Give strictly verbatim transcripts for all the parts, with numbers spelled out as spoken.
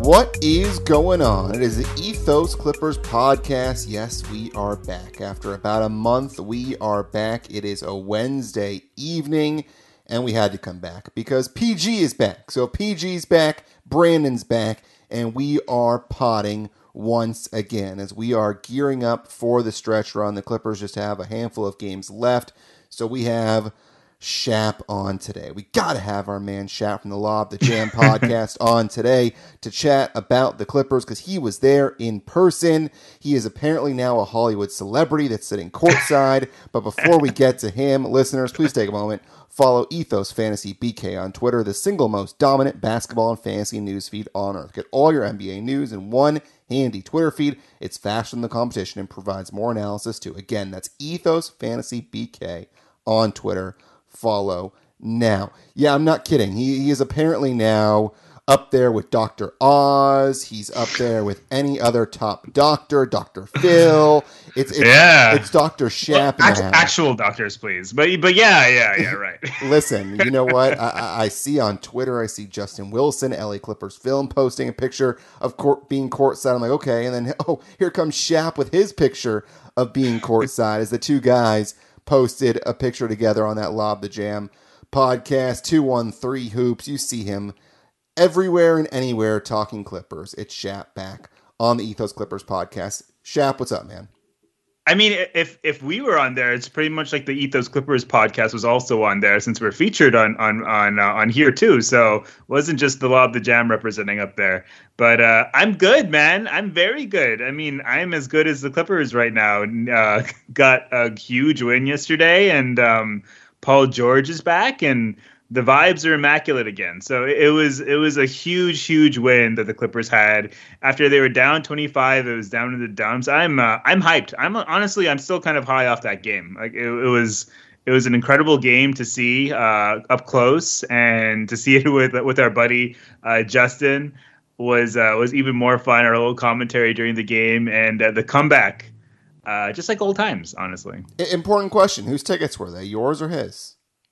What is going on? It is the Ethos Clippers podcast. Yes, we are back. After about a month, we are back. It is a Wednesday evening, and we had to come back because P G is back. So P G's back, Brandon's back, and we are potting once again as we are gearing up for the stretch run. The Clippers just have a handful of games left, so we have Shap on today. We got to have our man Shap from the Lob the Jam podcast on today to chat about the Clippers because he was there in person. He is apparently now a Hollywood celebrity that's sitting courtside. But before we get to him, listeners, please take a moment. Follow Ethos Fantasy B K on Twitter, the single most dominant basketball and fantasy news feed on earth. Get all your N B A news in one handy Twitter feed. It's faster than the competition and provides more analysis too. Again, that's Ethos Fantasy B K on Twitter. Follow now. Yeah, I'm not kidding. He, he is apparently now up there with Doctor Oz. He's up there with any other top doctor, Doctor Phil. It's it's, yeah. it's Doctor Shap. Well, actual, actual doctors, please. But but yeah, yeah, yeah, right. Listen, you know what? I, I see on Twitter, I see Justin Wilson, L A Clippers Film, posting a picture of court, being courtside. I'm like, okay. And then, oh, here comes Shap with his picture of being courtside as the two guys posted a picture together on that Lob the Jam podcast, two one three Hoops. You see him everywhere and anywhere talking Clippers. It's Shap back on the Ethos Clippers podcast. Shap, what's up, man? I mean, if if we were on there, it's pretty much like the Ethos Clippers podcast was also on there since we're featured on on on uh, on here too. So it wasn't just the Lob the Jam representing up there. But uh, I'm good, man. I'm very good. I mean, I'm as good as the Clippers right now. Uh, got a huge win yesterday, and um, Paul George is back, and the vibes are immaculate again. So it was it was a huge, huge win that the Clippers had after they were down twenty-five. It was down in the dumps. I'm uh, I'm hyped. I'm honestly I'm still kind of high off that game. Like it, it was it was an incredible game to see uh, up close, and to see it with with our buddy uh, Justin was uh, was even more fun. Our little commentary during the game and uh, the comeback, uh, just like old times. Honestly, important question: whose tickets were they? Yours or his?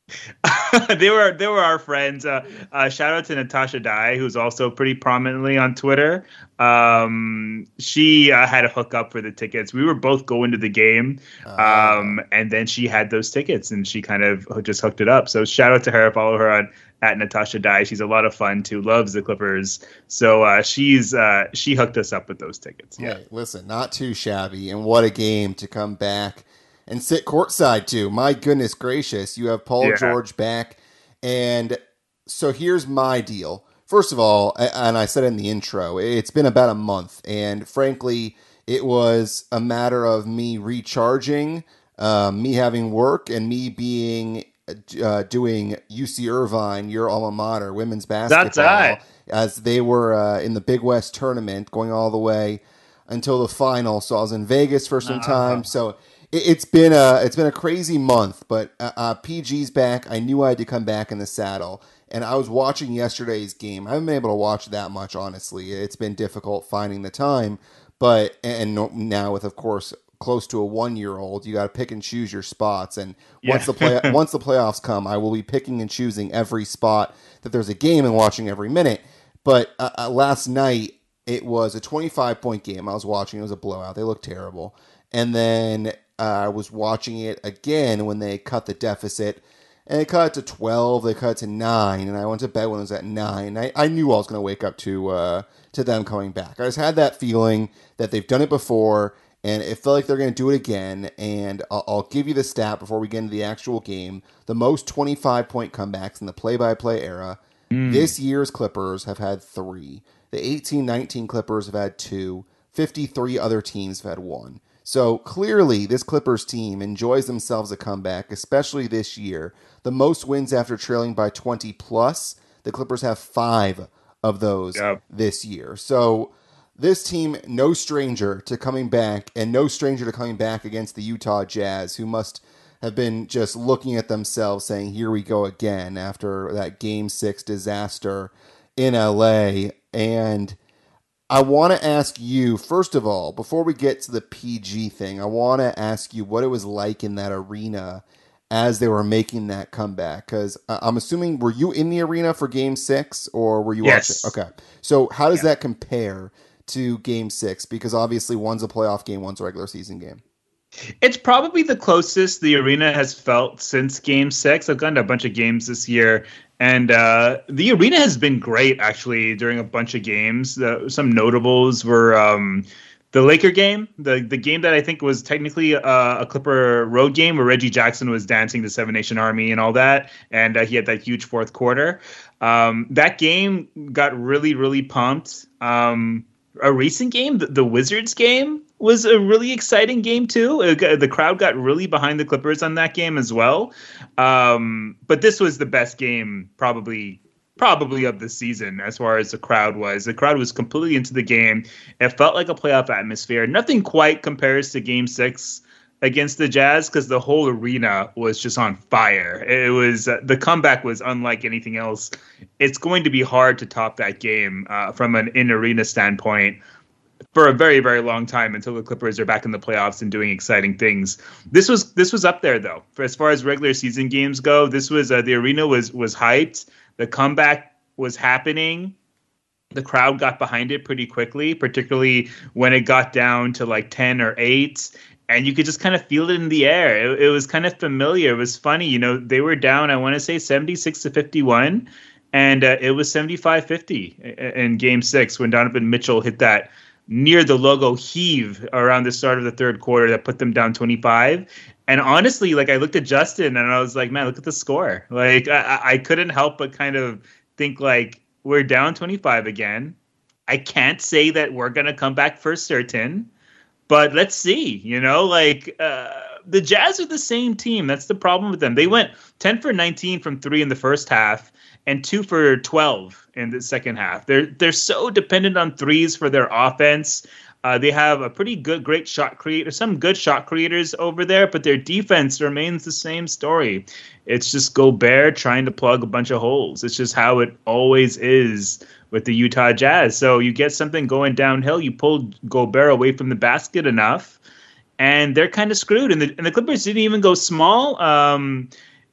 they were they were our friends. Uh, uh, shout out to Natasha Dye, who's also pretty prominently on Twitter. Um, she uh, had a hookup for the tickets. We were both going to the game, um, uh, and then she had those tickets, and she kind of just hooked it up. So shout out to her. Follow her on at Natasha Dye. She's a lot of fun too. Loves the Clippers. So uh, she's uh, she hooked us up with those tickets. Yeah, hey, listen, not too shabby, and what a game to come back and sit courtside too. My goodness gracious, you have Paul yeah. George back. And so here's my deal. First of all, and I said in the intro, it's been about a month. And frankly, it was a matter of me recharging, uh, me having work, and me being uh, doing U C Irvine, your alma mater, women's basketball. That's right. As they were uh, in the Big West tournament, going all the way until the final. So I was in Vegas for some uh-huh. time. So It's been a it's been a crazy month, but uh, uh, P G's back. I knew I had to come back in the saddle, and I was watching yesterday's game. I haven't been able to watch that much, honestly. It's been difficult finding the time, but and now with, of course, close to a one-year-old, you got to pick and choose your spots. And yeah. once the play once the playoffs come, I will be picking and choosing every spot that there's a game and watching every minute. But uh, uh, last night it was a twenty-five point game. I was watching. It was a blowout. They looked terrible, and then Uh, I was watching it again when they cut the deficit, and they cut it to twelve. They cut it to nine, and I went to bed when it was at nine. I, I knew I was going to wake up to uh, to them coming back. I just had that feeling that they've done it before, and it felt like they're going to do it again. And I'll, I'll give you the stat before we get into the actual game. The most twenty-five point comebacks in the play-by-play era. Mm. This year's Clippers have had three. The eighteen nineteen Clippers have had two. fifty-three other teams have had one. So clearly, this Clippers team enjoys themselves a comeback, especially this year. The most wins after trailing by twenty plus. The Clippers have five of those yep. this year. So this team, no stranger to coming back, and no stranger to coming back against the Utah Jazz, who must have been just looking at themselves saying, here we go again after that Game six disaster in L A. And I want to ask you, first of all, before we get to the P G thing, I want to ask you what it was like in that arena as they were making that comeback? Because I'm assuming, were you in the arena for Game Six, or were you yes. watching? Okay, so how does yeah. that compare to Game Six? Because obviously one's a playoff game, one's a regular season game. It's probably the closest the arena has felt since Game Six. I've gone to a bunch of games this year, and uh, the arena has been great actually during a bunch of games. Uh, some notables were um, the Laker game, the the game that I think was technically a, a Clipper road game where Reggie Jackson was dancing to Seven Nation Army and all that, and uh, he had that huge fourth quarter. Um, that game got really, really pumped. Um, a recent game, the, the Wizards game, was a really exciting game too. It, the crowd got really behind the Clippers on that game as well. Um, but this was the best game probably probably of the season as far as the crowd was. The crowd was completely into the game. It felt like a playoff atmosphere. Nothing quite compares to Game Six against the Jazz because the whole arena was just on fire. It was uh, the comeback was unlike anything else. It's going to be hard to top that game uh, from an in-arena standpoint for a very, very long time until the Clippers are back in the playoffs and doing exciting things. This was this was up there though. For as far as regular season games go, this was uh, the arena was was hyped. The comeback was happening. The crowd got behind it pretty quickly, particularly when it got down to like ten or eight. And you could just kind of feel it in the air. It, it was kind of familiar. It was funny. You know, they were down, I want to say seventy-six to fifty-one. And uh, it was seventy-five fifty in Game Six when Donovan Mitchell hit that near the logo heave around the start of the third quarter that put them down twenty-five. And honestly, like I looked at Justin and I was like, man, look at the score. Like I, I couldn't help but kind of think like we're down twenty-five again. I can't say that we're going to come back for certain, but let's see, you know, like uh, the Jazz are the same team. That's the problem with them. They went ten for nineteen from three in the first half and two for twelve in the second half. They're they're so dependent on threes for their offense. Uh, they have a pretty good, great shot creator, some good shot creators over there, but their defense remains the same story. It's just Gobert trying to plug a bunch of holes. It's just how it always is with the Utah Jazz. So you get something going downhill, you pull Gobert away from the basket enough, and they're kind of screwed. And the, and the Clippers didn't even go small. Um,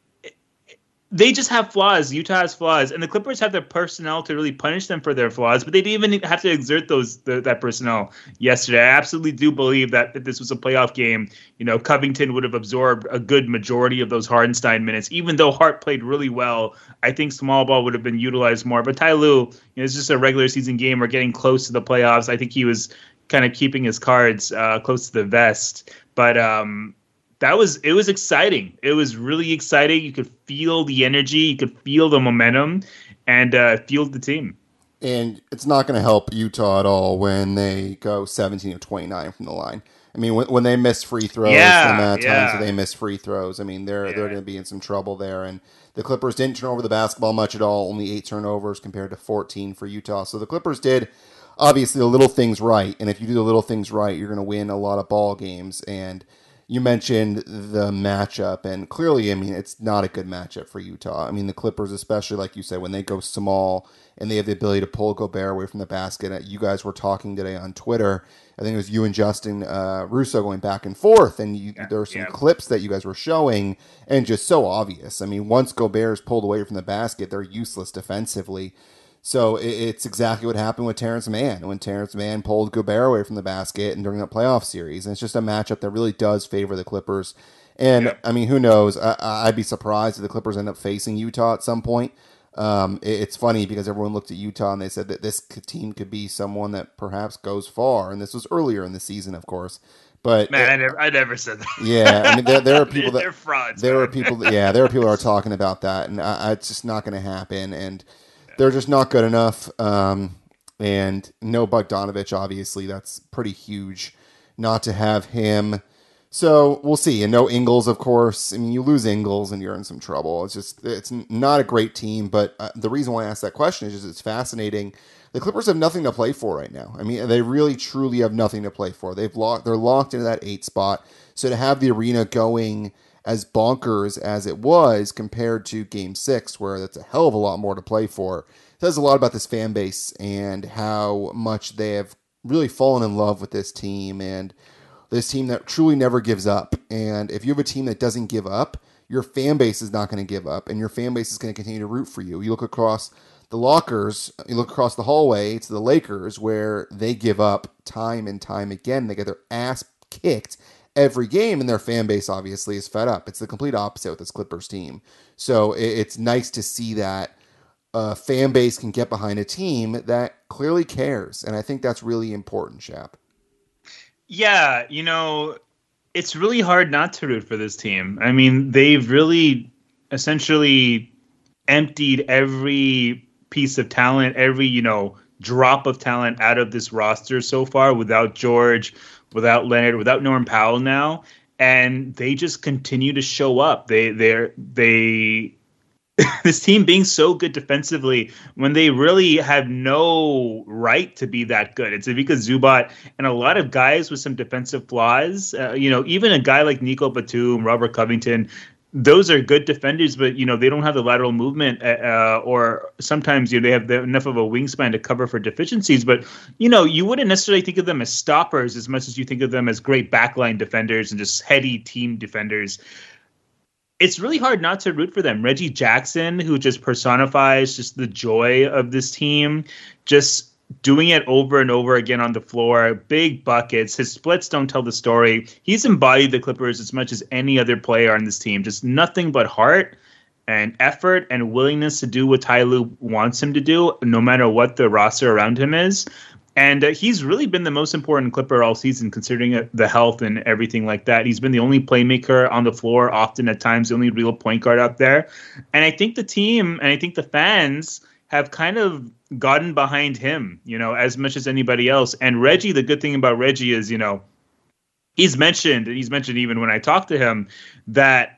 They just have flaws. Utah has flaws, and the Clippers have the personnel to really punish them for their flaws. But they didn't even have to exert those the, that personnel yesterday. I absolutely do believe that if this was a playoff game, you know, Covington would have absorbed a good majority of those Hardenstein minutes. Even though Hart played really well, I think small ball would have been utilized more. But Ty Lue, you know, it's just a regular season game. We're getting close to the playoffs. I think he was kind of keeping his cards uh, close to the vest. But um, That was it was exciting. It was really exciting. You could feel the energy. You could feel the momentum and uh, feel the team. And it's not going to help Utah at all when they go seventeen of twenty-nine from the line. I mean, when, when they miss free throws, yeah, the amount of yeah. times that they miss free throws, I mean, they're yeah. they're going to be in some trouble there. And the Clippers didn't turn over the basketball much at all, only eight turnovers compared to fourteen for Utah. So the Clippers did, obviously, the little things right. And if you do the little things right, you're going to win a lot of ball games. And you mentioned the matchup, and clearly, I mean, it's not a good matchup for Utah. I mean, the Clippers, especially, like you said, when they go small and they have the ability to pull Gobert away from the basket. You guys were talking today on Twitter. I think it was you and Justin uh, Russo going back and forth, and you, yeah, there were some yeah. clips that you guys were showing, and just so obvious. I mean, once Gobert is pulled away from the basket, they're useless defensively. So it's exactly what happened with Terrence Mann when Terrence Mann pulled Gobert away from the basket and during the playoff series. And it's just a matchup that really does favor the Clippers. And, yeah. I mean, who knows? I, I'd be surprised if the Clippers end up facing Utah at some point. Um, it, it's funny because everyone looked at Utah and they said that this team could be someone that perhaps goes far. And this was earlier in the season, of course. But man, it, I, never, I never said that. Yeah, I mean, there, there are people that they're frauds. There man. are people, that, yeah, there are people that are talking about that, and I, I, it's just not going to happen. And they're just not good enough. Um, and no Bogdanovich, obviously, that's pretty huge not to have him. So we'll see. And no Ingles, of course. I mean, you lose Ingles and you're in some trouble. It's just, it's not a great team. But uh, the reason why I asked that question is just it's fascinating. The Clippers have nothing to play for right now. I mean, they really, truly have nothing to play for. They've locked, they're locked into that eight spot. So to have the arena going as bonkers as it was compared to Game Six, where that's a hell of a lot more to play for, says a lot about this fan base and how much they have really fallen in love with this team and this team that truly never gives up. And if you have a team that doesn't give up, your fan base is not going to give up, and your fan base is going to continue to root for you. You look across the lockers, you look across the hallway to the Lakers, where they give up time and time again. They get their ass kicked every game, and their fan base obviously is fed up. It's the complete opposite with this Clippers team. So it's nice to see that a fan base can get behind a team that clearly cares, and I think that's really important, Shap. Yeah, you know, it's really hard not to root for this team. I mean, they've really essentially emptied every piece of talent, every, you know, drop of talent out of this roster so far without George, without Leonard, without Norman Powell now. And they just continue to show up. They, they're, they, this team being so good defensively when they really have no right to be that good. It's Ivica Zubac and a lot of guys with some defensive flaws. Uh, you know, even a guy like Nico Batum, Robert Covington, those are good defenders, but, you know, they don't have the lateral movement uh, or sometimes, you know, they have the, enough of a wingspan to cover for deficiencies. But, you know, you wouldn't necessarily think of them as stoppers as much as you think of them as great backline defenders and just heady team defenders. It's really hard not to root for them. Reggie Jackson, who just personifies just the joy of this team, just doing it over and over again on the floor, big buckets. His splits don't tell the story. He's embodied the Clippers as much as any other player on this team. Just nothing but heart and effort and willingness to do what Ty Lue wants him to do, no matter what the roster around him is. And uh, he's really been the most important Clipper all season, considering uh, the health and everything like that. He's been the only playmaker on the floor, often at times the only real point guard out there. And I think the team and I think the fans have kind of gotten behind him, you know, as much as anybody else. And Reggie, the good thing about Reggie is, you know, he's mentioned, and he's mentioned even when I talked to him, that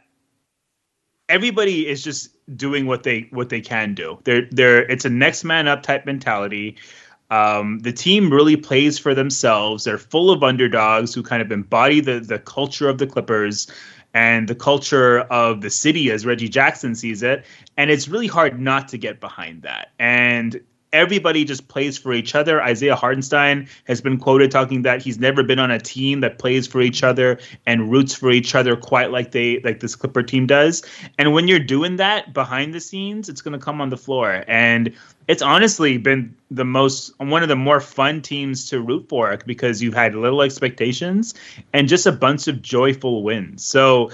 everybody is just doing what they what they can do. They're they're it's a next man up type mentality. Um, the team really plays for themselves. They're full of underdogs who kind of embody the the culture of the Clippers and the culture of the city as Reggie Jackson sees it. And it's really hard not to get behind that. And everybody just plays for each other. Isaiah Hartenstein has been quoted talking that he's never been on a team that plays for each other and roots for each other quite like they like this Clipper team does. And when you're doing that behind the scenes, it's going to come on the floor. And it's honestly been the most one of the more fun teams to root for because you've had little expectations and just a bunch of joyful wins. So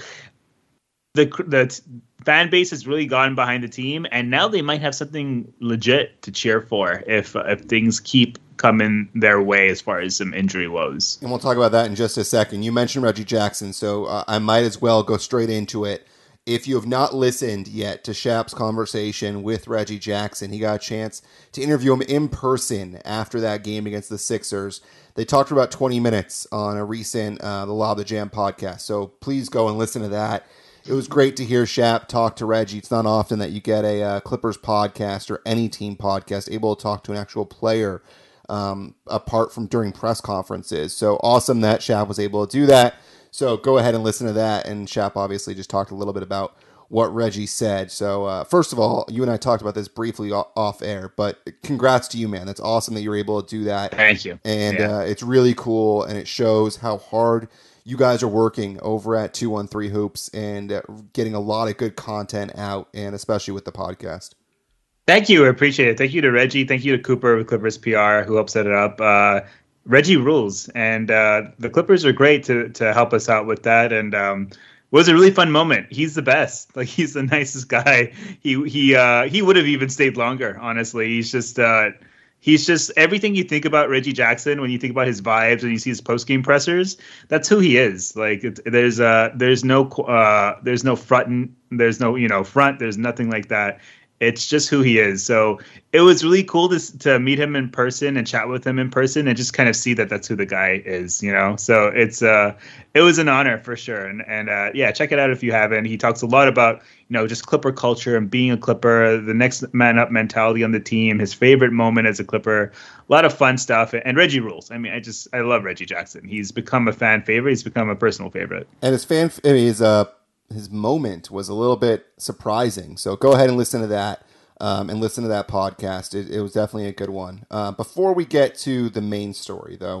the the fan base has really gotten behind the team, and now they might have something legit to cheer for if uh, if things keep coming their way as far as some injury woes. And we'll talk about that in just a second. You mentioned Reggie Jackson, so uh, I might as well go straight into it. If you have not listened yet to Shap's conversation with Reggie Jackson, he got a chance to interview him in person after that game against the Sixers. They talked for about twenty minutes on a recent uh, the Law of the Jam podcast, so please go and listen to that. It was great to hear Shap talk to Reggie. It's not often that you get a uh, Clippers podcast or any team podcast able to talk to an actual player um, apart from during press conferences. So awesome that Shap was able to do that. So go ahead and listen to that. And Shap obviously just talked a little bit about what Reggie said. So uh, first of all, you and I talked about this briefly off air, but congrats to you, man. That's awesome that you're able to do that. Thank you. And yeah. uh, it's really cool, and it shows how hard you guys are working over at two one three Hoops and uh, getting a lot of good content out, and especially with the podcast. Thank you. I appreciate it. Thank you to Reggie. Thank you to Cooper with Clippers P R who helped set it up. Uh, Reggie rules, and uh, the Clippers are great to to help us out with that. And um, it was a really fun moment. He's the best. Like, he's the nicest guy. He he uh, he would have even stayed longer. Honestly, he's just. Uh, He's just everything you think about Reggie Jackson when you think about his vibes and you see his post game pressers. That's who he is. Like it, there's uh there's no uh there's no front there's no you know front there's nothing like that. It's just who he is. So it was really cool to to meet him in person and chat with him in person and just kind of see that that's who the guy is. You know, so it's uh it was an honor for sure. And and uh, yeah, check it out if you haven't. He talks a lot about you know just Clipper culture and being a Clipper, the next man up mentality on the team, his favorite moment as a Clipper, a lot of fun stuff. And Reggie rules. I mean, I just I love Reggie Jackson. He's become a fan favorite. He's become a personal favorite. And his fan I mean, his uh. his moment was a little bit surprising. So go ahead and listen to that um, and listen to that podcast. It, it was definitely a good one. Uh, before we get to the main story, though, we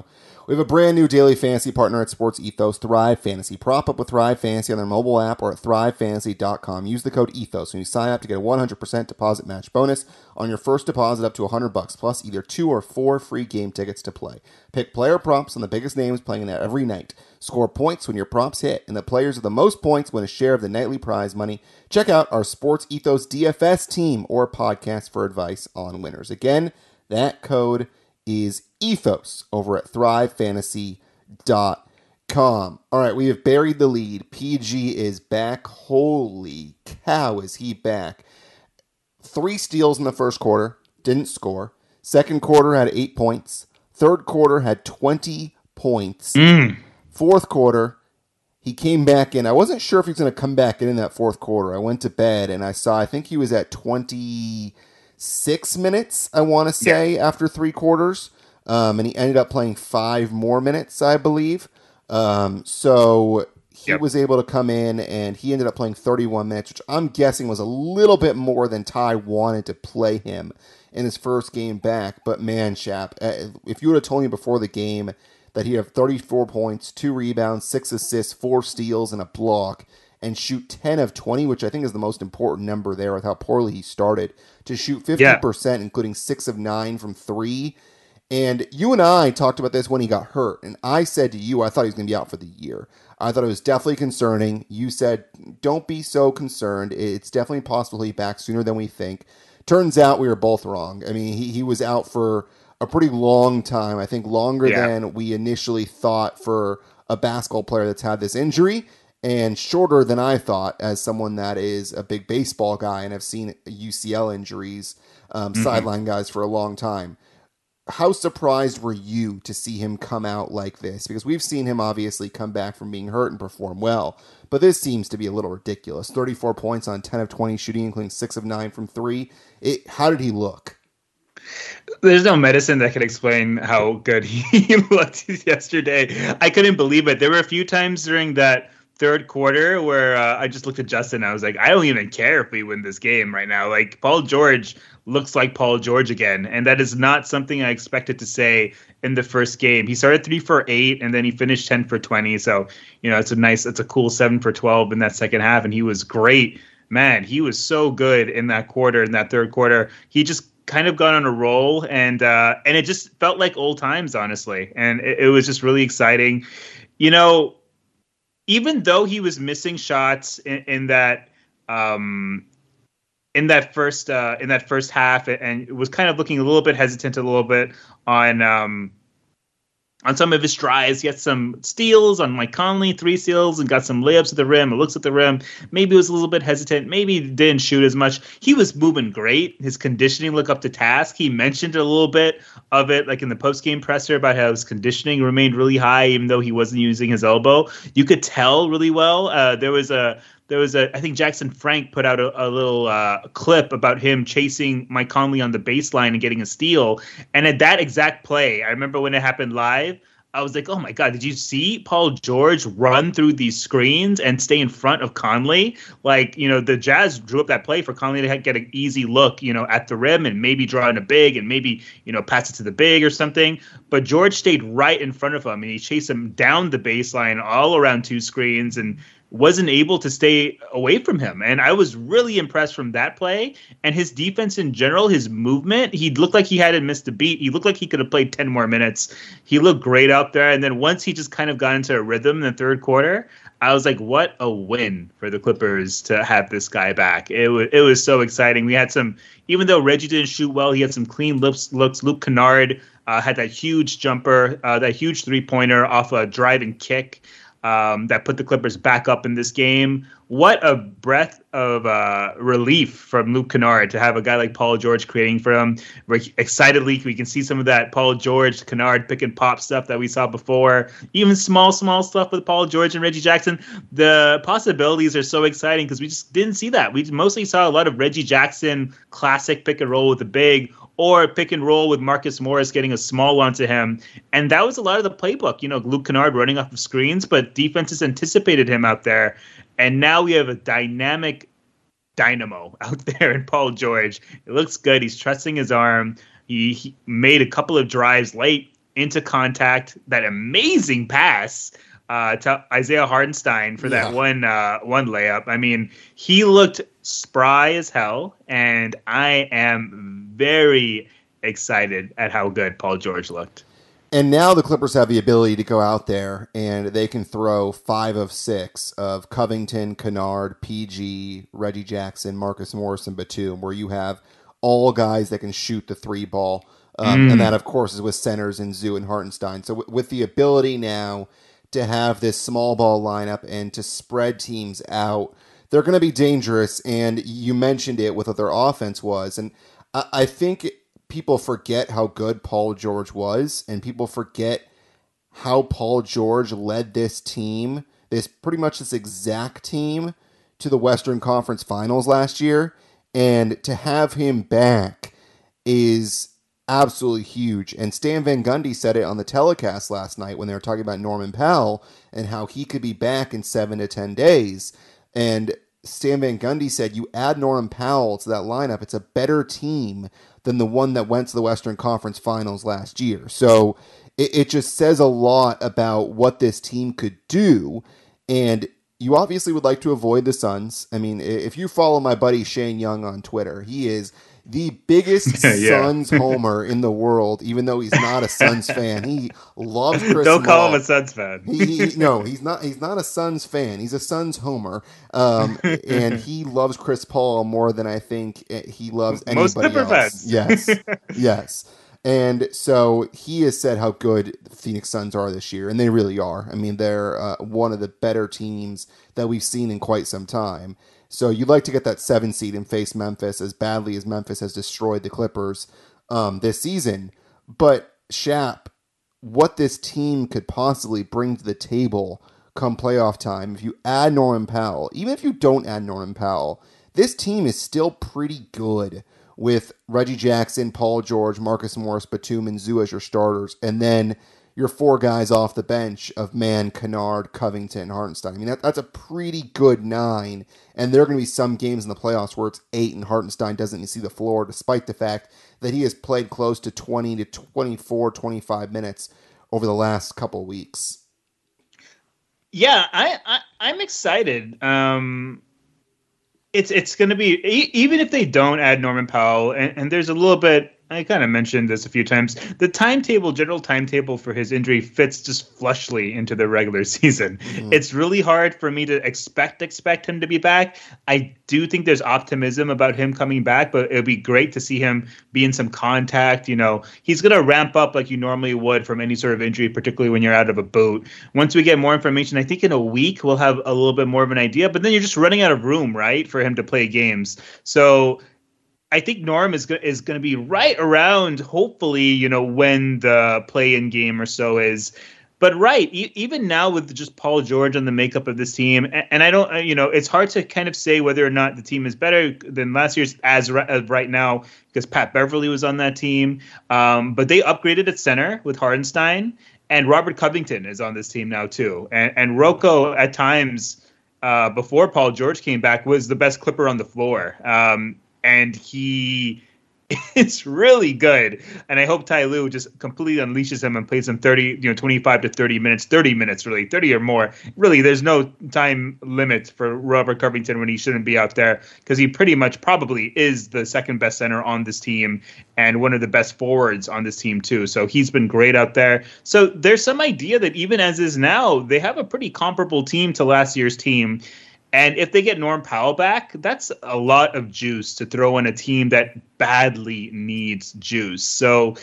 We have a brand new daily fantasy partner at Sports Ethos, Thrive Fantasy. Prop up with Thrive Fantasy on their mobile app or at thrive fantasy dot com. Use the code ETHOS when you sign up to get a one hundred percent deposit match bonus on your first deposit up to one hundred bucks, plus either two or four free game tickets to play. Pick player props on the biggest names playing in it every night. Score points when your props hit, and the players with the most points win a share of the nightly prize money. Check out our Sports Ethos D F S team or podcast for advice on winners. Again, that code is Ethos over at thrive fantasy dot com. All right, we have buried the lead. P G is back. Holy cow, is he back. Three steals in the first quarter, didn't score. Second quarter had eight points. Third quarter had twenty points. Mm. Fourth quarter, he came back in. I wasn't sure if he was going to come back in in that fourth quarter. I went to bed and I saw, I think he was at twenty-six minutes, I want to say, yeah. after three quarters. Um, and he ended up playing five more minutes, I believe. Um, so he yep. was able to come in, and he ended up playing thirty-one minutes, which I'm guessing was a little bit more than Ty wanted to play him in his first game back. But man, Shap, if you would have told me before the game that he'd have thirty-four points, two rebounds, six assists, four steals, and a block, and shoot ten of twenty, which I think is the most important number there with how poorly he started, to shoot fifty percent, yeah. including six of nine from three. And you and I talked about this when he got hurt, and I said to you I thought he was going to be out for the year. I thought it was definitely concerning. You said, don't be so concerned. It's definitely possible he'll be back sooner than we think. Turns out we were both wrong. I mean, he, he was out for a pretty long time, I think longer yeah. than we initially thought for a basketball player that's had this injury, and shorter than I thought as someone that is a big baseball guy and have seen U C L injuries, um, mm-hmm. sideline guys for a long time. How surprised were you to see him come out like this? Because we've seen him obviously come back from being hurt and perform well, but this seems to be a little ridiculous. thirty-four points on ten of twenty shooting, including six of nine from three. It, how did he look? There's no medicine that can explain how good he looked yesterday. I couldn't believe it. There were a few times during that third quarter where uh, I just looked at Justin and I was like, I don't even care if we win this game right now. Like, Paul George looks like Paul George again, and that is not something I expected to say in the first game. He started three for eight, and then he finished ten for twenty. So, you know, it's a nice, it's a cool seven for twelve in that second half, and he was great. Man, he was so good in that quarter, in that third quarter. He just kind of got on a roll, and uh, and it just felt like old times, honestly. And it, it was just really exciting. You know, even though he was missing shots in, in that um, in that first uh, in that first half, and was kind of looking a little bit hesitant, a little bit on um, on some of his drives. He had some steals on Mike Conley, three steals, and got some layups at the rim. It looks at the rim. Maybe he was a little bit hesitant. Maybe he didn't shoot as much. He was moving great. His conditioning looked up to task. He mentioned a little bit of it, like in the post-game presser, about how his conditioning remained really high, even though he wasn't using his elbow. You could tell really well. Uh, there was a There was a, I think Jackson Frank put out a, a little uh, clip about him chasing Mike Conley on the baseline and getting a steal. And at that exact play, I remember when it happened live, I was like, oh my God, did you see Paul George run through these screens and stay in front of Conley? Like, you know, the Jazz drew up that play for Conley to get an easy look, you know, at the rim and maybe draw in a big and maybe, you know, pass it to the big or something. But George stayed right in front of him and he chased him down the baseline all around two screens and wasn't able to stay away from him. And I was really impressed from that play. And his defense in general, his movement, he looked like he hadn't missed a beat. He looked like he could have played ten more minutes. He looked great out there. And then once he just kind of got into a rhythm in the third quarter, I was like, what a win for the Clippers to have this guy back. It was, it was so exciting. We had some, even though Reggie didn't shoot well, he had some clean looks. looks. Luke Kennard uh, had that huge jumper, uh, that huge three-pointer off a driving kick. Um, that put the Clippers back up in this game. What a breath of uh, relief from Luke Kennard to have a guy like Paul George creating for him. We're excitedly, we can see some of that Paul George, Kennard pick and pop stuff that we saw before. Even small, small stuff with Paul George and Reggie Jackson. The possibilities are so exciting because we just didn't see that. We mostly saw a lot of Reggie Jackson classic pick and roll with the big, or pick and roll with Marcus Morris getting a small one to him. And that was a lot of the playbook. You know, Luke Kennard running off of screens, but defenses anticipated him out there. And now we have a dynamic dynamo out there in Paul George. It looks good. He's trusting his arm. He, he made a couple of drives late into contact, that amazing pass uh, to Isaiah Hartenstein for yeah. that one uh, one layup. I mean, he looked spry as hell, and I am very excited at how good Paul George looked. And now the Clippers have the ability to go out there and they can throw five of six of Covington, Kennard, P G, Reggie Jackson, Marcus Morris, and Batum, where you have all guys that can shoot the three ball. Um, mm. And that, of course, is with centers in Zoo and Hartenstein. So w- with the ability now to have this small ball lineup and to spread teams out, they're going to be dangerous. And you mentioned it with what their offense was. And I, I think people forget how good Paul George was, and people forget how Paul George led this team, this pretty much this exact team, to the Western Conference Finals last year. And to have him back is absolutely huge. And Stan Van Gundy said it on the telecast last night when they were talking about Norman Powell and how he could be back in seven to ten days. And Stan Van Gundy said, you add Norman Powell to that lineup, it's a better team than the one that went to the Western Conference Finals last year. So it, it just says a lot about what this team could do. And you obviously would like to avoid the Suns. I mean, if you follow my buddy Shane Young on Twitter, he is the biggest yeah. Suns homer in the world, even though he's not a Suns fan. He loves Chris Don't Paul. call him a Suns fan. he, he, no, he's not. He's not a Suns fan. He's a Suns homer, um, and he loves Chris Paul more than I think he loves anybody Most Clipper else. Fans. Yes, yes. And so he has said how good the Phoenix Suns are this year, and they really are. I mean, they're uh, one of the better teams that we've seen in quite some time. So you'd like to get that seven seed and face Memphis as badly as Memphis has destroyed the Clippers um, this season. But Shap, what this team could possibly bring to the table come playoff time, if you add Norman Powell, even if you don't add Norman Powell, this team is still pretty good with Reggie Jackson, Paul George, Marcus Morris, Batum, and Zoo as your starters, and then your four guys off the bench of Mann, Kennard, Covington, Hartenstein. I mean, that, that's a pretty good nine, and there are going to be some games in the playoffs where it's eight and Hartenstein doesn't even see the floor, despite the fact that he has played close to twenty to twenty-four, twenty-five minutes over the last couple of weeks. Yeah, I, I, I'm excited. Um, it's it's going to be, even if they don't add Norman Powell, and, and there's a little bit, I kind of mentioned this a few times, the timetable, general timetable for his injury fits just flushly into the regular season. Mm-hmm. It's really hard for me to expect expect him to be back. I do think there's optimism about him coming back, but it would be great to see him be in some contact. You know, he's going to ramp up like you normally would from any sort of injury, particularly when you're out of a boot. Once we get more information, I think in a week we'll have a little bit more of an idea, but then you're just running out of room, right, for him to play games. So I think Norm is go- is going to be right around, hopefully, you know, when the play-in game or so is. But right, e- even now with just Paul George on the makeup of this team, and, and I don't, you know, it's hard to kind of say whether or not the team is better than last year's as, re- as right now, because Pat Beverly was on that team. Um, but they upgraded at center with Hartenstein, and Robert Covington is on this team now too. And, and Rocco at times uh, before Paul George came back was the best Clipper on the floor. Um, And he is really good. And I hope Ty Lue just completely unleashes him and plays him thirty, you know, twenty-five to thirty minutes, thirty minutes, really, thirty or more. Really, there's no time limit for Robert Covington when he shouldn't be out there, because he pretty much probably is the second best center on this team and one of the best forwards on this team, too. So he's been great out there. So there's some idea that even as is now, they have a pretty comparable team to last year's team. And if they get Norm Powell back, that's a lot of juice to throw in a team that badly needs juice. So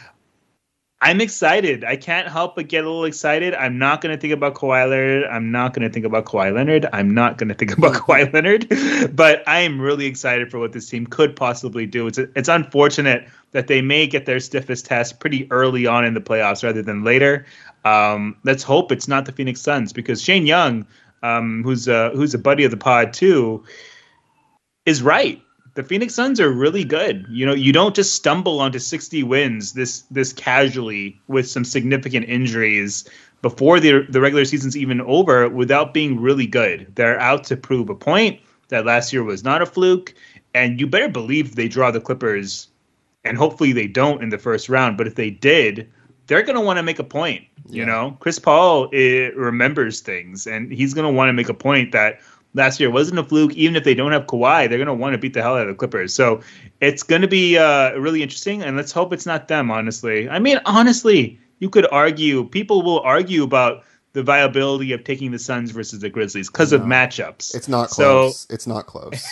I'm excited. I can't help but get a little excited. I'm not going to think about Kawhi Leonard. I'm not going to think about Kawhi Leonard. I'm not going to think about Kawhi Leonard. But I am really excited for what this team could possibly do. It's it's unfortunate that they may get their stiffest test pretty early on in the playoffs rather than later. Um, let's hope it's not the Phoenix Suns, because Shane Young, Um, who's a, who's a buddy of the pod too, is right. The Phoenix Suns are really good. You know, you don't just stumble onto sixty wins this this casually with some significant injuries before the the regular season's even over without being really good. They're out to prove a point that last year was not a fluke, and you better believe they draw the Clippers, and hopefully they don't in the first round. But if they did, they're going to want to make a point. You Yeah. know, Chris Paul it, remembers things, and he's going to want to make a point that last year wasn't a fluke. Even if they don't have Kawhi, they're going to want to beat the hell out of the Clippers. So it's going to be uh, really interesting, and let's hope it's not them, honestly. I mean, honestly, you could argue, people will argue about the viability of taking the Suns versus the Grizzlies because No. of matchups. It's not close. So, it's not close.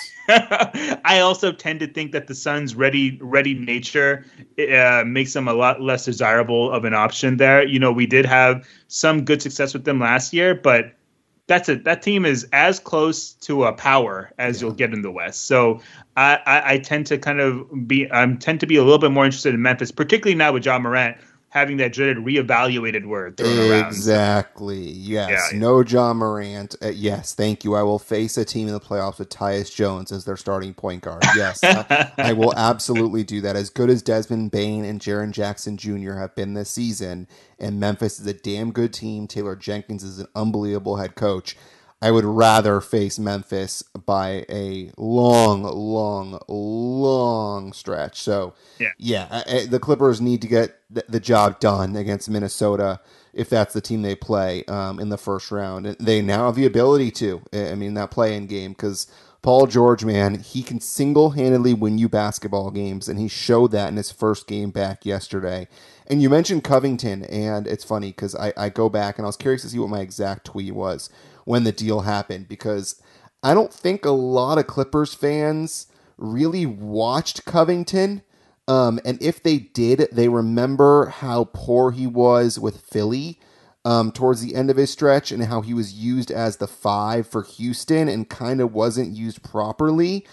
I also tend to think that the Suns' ready ready nature uh, makes them a lot less desirable of an option there. You know, we did have some good success with them last year, but that's it. That team is as close to a power as yeah. you'll get in the West. So I, I, I tend to kind of be I um, tend to be a little bit more interested in Memphis, particularly now with Ja Morant having that dreaded reevaluated word thrown around. Exactly. Yes. Yeah, no Ja Morant. Uh, yes. Thank you. I will face a team in the playoffs with Tyus Jones as their starting point guard. Yes. I, I will absolutely do that. As good as Desmond Bane and Jaren Jackson Junior have been this season, and Memphis is a damn good team. Taylor Jenkins is an unbelievable head coach. I would rather face Memphis by a long, long, long stretch. So, yeah, yeah I, I, the Clippers need to get th- the job done against Minnesota if that's the team they play um, in the first round. And they now have the ability to. I mean, that play-in game, because Paul George, man, he can single-handedly win you basketball games, and he showed that in his first game back yesterday. And you mentioned Covington, and it's funny because I, I go back, and I was curious to see what my exact tweet was when the deal happened, because I don't think a lot of Clippers fans really watched Covington. Um, and if they did, they remember how poor he was with Philly um, towards the end of his stretch, and how he was used as the five for Houston and kind of wasn't used properly.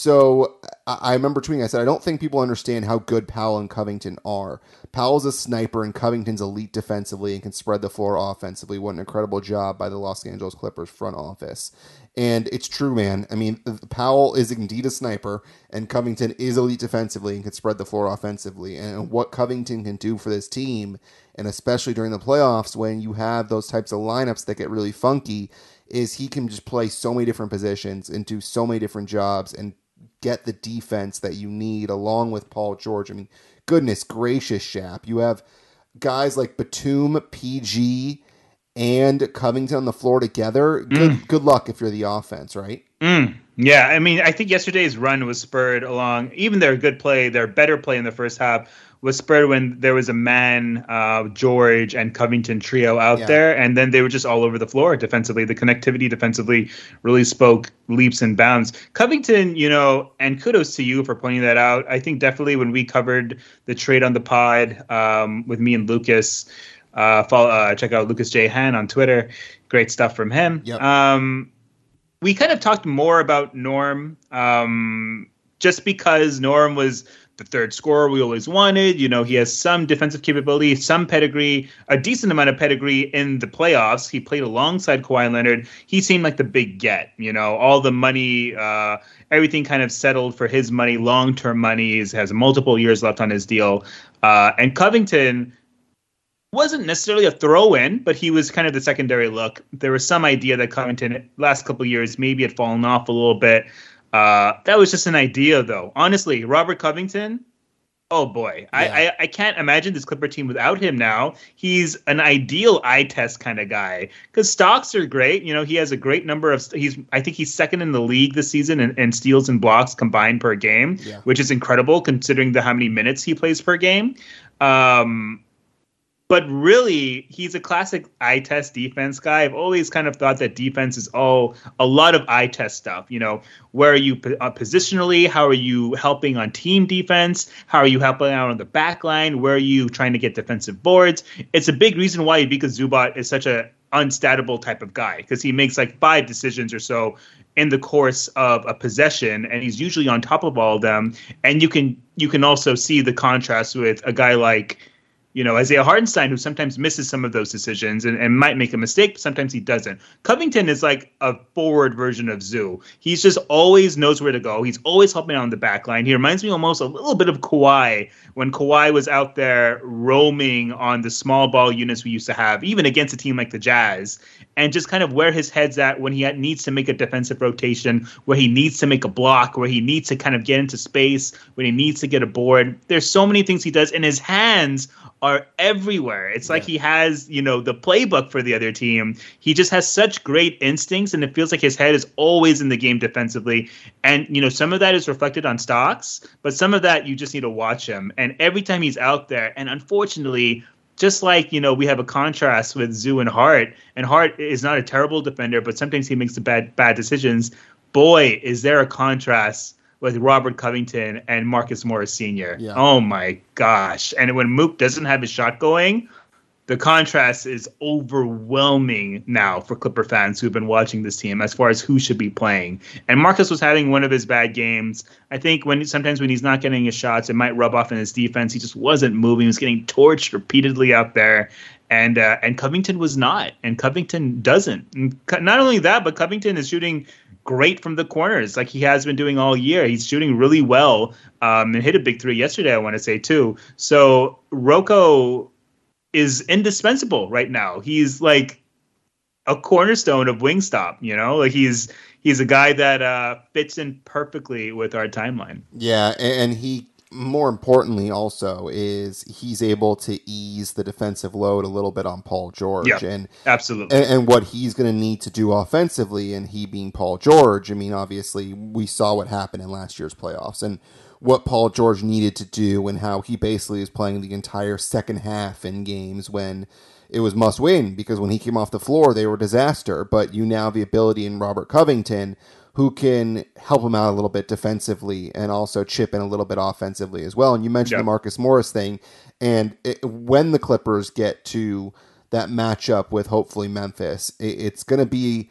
So I remember tweeting, I said, I don't think people understand how good Powell and Covington are. Powell's a sniper, and Covington's elite defensively and can spread the floor offensively. What an incredible job by the Los Angeles Clippers front office. And it's true, man. I mean, Powell is indeed a sniper, and Covington is elite defensively and can spread the floor offensively. And what Covington can do for this team, and especially during the playoffs when you have those types of lineups that get really funky, is he can just play so many different positions and do so many different jobs and get the defense that you need along with Paul George. I mean, goodness gracious, Shap. You have guys like Batum, P G, and Covington on the floor together. Good mm. good luck if you're the offense, right? Mm. Yeah, I mean, I think yesterday's run was spurred along, even their good play, their better play in the first half, was spurred when there was a man, uh, George and Covington trio out yeah. there, and then they were just all over the floor defensively. The connectivity defensively really spoke leaps and bounds. Covington, you know, and kudos to you for pointing that out. I think definitely when we covered the trade on the pod um, with me and Lucas, uh, follow, uh, check out Lucas J. Han on Twitter. Great stuff from him. Yep. Um, we kind of talked more about Norm um, just because Norm was the third scorer we always wanted. You know, he has some defensive capability, some pedigree, a decent amount of pedigree in the playoffs. He played alongside Kawhi Leonard. He seemed like the big get, you know, all the money, uh, everything kind of settled for his money, long-term money. He has multiple years left on his deal. Uh, and Covington wasn't necessarily a throw-in, but he was kind of the secondary look. There was some idea that Covington, last couple of years, maybe had fallen off a little bit. Uh, that was just an idea, though. Honestly, Robert Covington, oh boy. Yeah. I, I, I can't imagine this Clipper team without him now. He's an ideal eye test kind of guy. Because stocks are great. You know, he has a great number of... He's I think he's second in the league this season in, in steals and blocks combined per game, yeah. which is incredible considering the how many minutes he plays per game. Um... But really, he's a classic eye test defense guy. I've always kind of thought that defense is all a lot of eye test stuff. You know, where are you uh, positionally? How are you helping on team defense? How are you helping out on the back line? Where are you trying to get defensive boards? It's a big reason why Ivica Zubac is such a unstatable type of guy, because he makes like five decisions or so in the course of a possession, and he's usually on top of all of them. And you can you can also see the contrast with a guy like, you know, Isaiah Hartenstein, who sometimes misses some of those decisions and, and might make a mistake, but sometimes he doesn't. Covington is like a forward version of Zoo. He's just always knows where to go. He's always helping out on the back line. He reminds me almost a little bit of Kawhi when Kawhi was out there roaming on the small ball units we used to have, even against a team like the Jazz. and just kind of where his head's at when he needs to make a defensive rotation, where he needs to make a block, where he needs to kind of get into space, when he needs to get a board. There's so many things he does, and his hands are everywhere. It's yeah. like he has, you know, the playbook for the other team. He just has such great instincts, and it feels like his head is always in the game defensively. And, you know, some of that is reflected on stocks, but some of that you just need to watch him. And every time he's out there, and unfortunately, just like, you know, we have a contrast with Zoo and Hart, and Hart is not a terrible defender, but sometimes he makes the bad bad decisions. Boy, is there a contrast with Robert Covington and Marcus Morris Senior Yeah. Oh my gosh. And when Mook doesn't have his shot going, the contrast is overwhelming now for Clipper fans who've been watching this team as far as who should be playing. And Marcus was having one of his bad games. I think when sometimes when he's not getting his shots, it might rub off in his defense. He just wasn't moving. He was getting torched repeatedly out there. And uh, and Covington was not. And Covington doesn't. And not only that, but Covington is shooting great from the corners like he has been doing all year. He's shooting really well um, and hit a big three yesterday, I want to say, too. So Rocco is indispensable right now. He's like a cornerstone of Wingstop, you know? Like he's he's a guy that uh, fits in perfectly with our timeline. Yeah, and he, more importantly also, is he's able to ease the defensive load a little bit on Paul George. Yeah, and absolutely. And, and what he's going to need to do offensively, and he being Paul George, I mean, obviously, we saw what happened in last year's playoffs, and what Paul George needed to do, and how he basically was playing the entire second half in games when it was must win, because when he came off the floor, they were a disaster. But you now have the ability in Robert Covington, who can help him out a little bit defensively and also chip in a little bit offensively as well. And you mentioned yep. the Marcus Morris thing. And it, when the Clippers get to that matchup with hopefully Memphis, it, it's going to be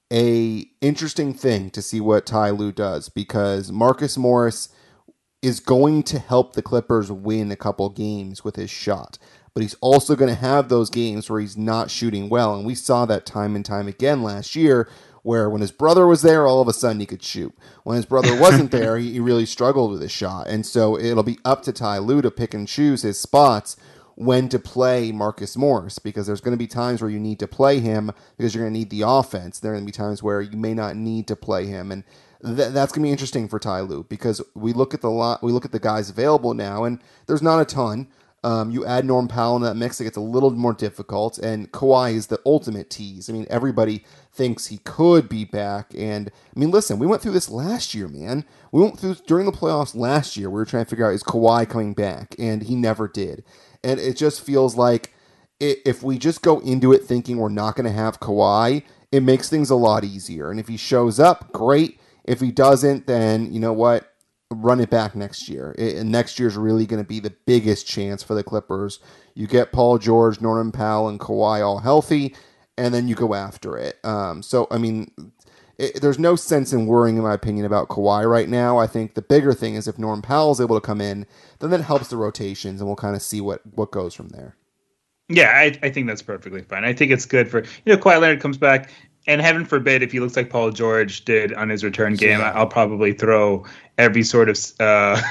a interesting thing to see what Ty Lue does, because Marcus Morris is going to help the Clippers win a couple games with his shot. But he's also going to have those games where he's not shooting well. And we saw that time and time again last year, where when his brother was there, all of a sudden he could shoot. When his brother wasn't there, he, he really struggled with his shot. And so it'll be up to Ty Lue to pick and choose his spots when to play Marcus Morris, because there's going to be times where you need to play him because you're going to need the offense. There are going to be times where you may not need to play him. And th- that's going to be interesting for Ty Lue, because we look at the lot, we look at the guys available now, and there's not a ton. Um, you add Norm Powell in that mix, it gets a little more difficult, and Kawhi is the ultimate tease. I mean, everybody thinks he could be back, and I mean, listen, we went through this last year, man. We went through during the playoffs last year. We were trying to figure out, is Kawhi coming back, and he never did. And it just feels like if we just go into it thinking we're not going to have Kawhi, it makes things a lot easier. And if he shows up, great. If he doesn't, then you know what? Run it back next year. It, and next year's really going to be the biggest chance for the Clippers. You get Paul George, Norman Powell, and Kawhi all healthy, and then you go after it. Um, so, I mean, it, there's no sense in worrying, in my opinion, about Kawhi right now. I think the bigger thing is if Norman Powell is able to come in, then that helps the rotations, and we'll kind of see what, what goes from there. Yeah, I, I think that's perfectly fine. I think it's good for, you know, Kawhi Leonard comes back, and heaven forbid if he looks like Paul George did on his return game, yeah. I'll probably throw every sort of uh,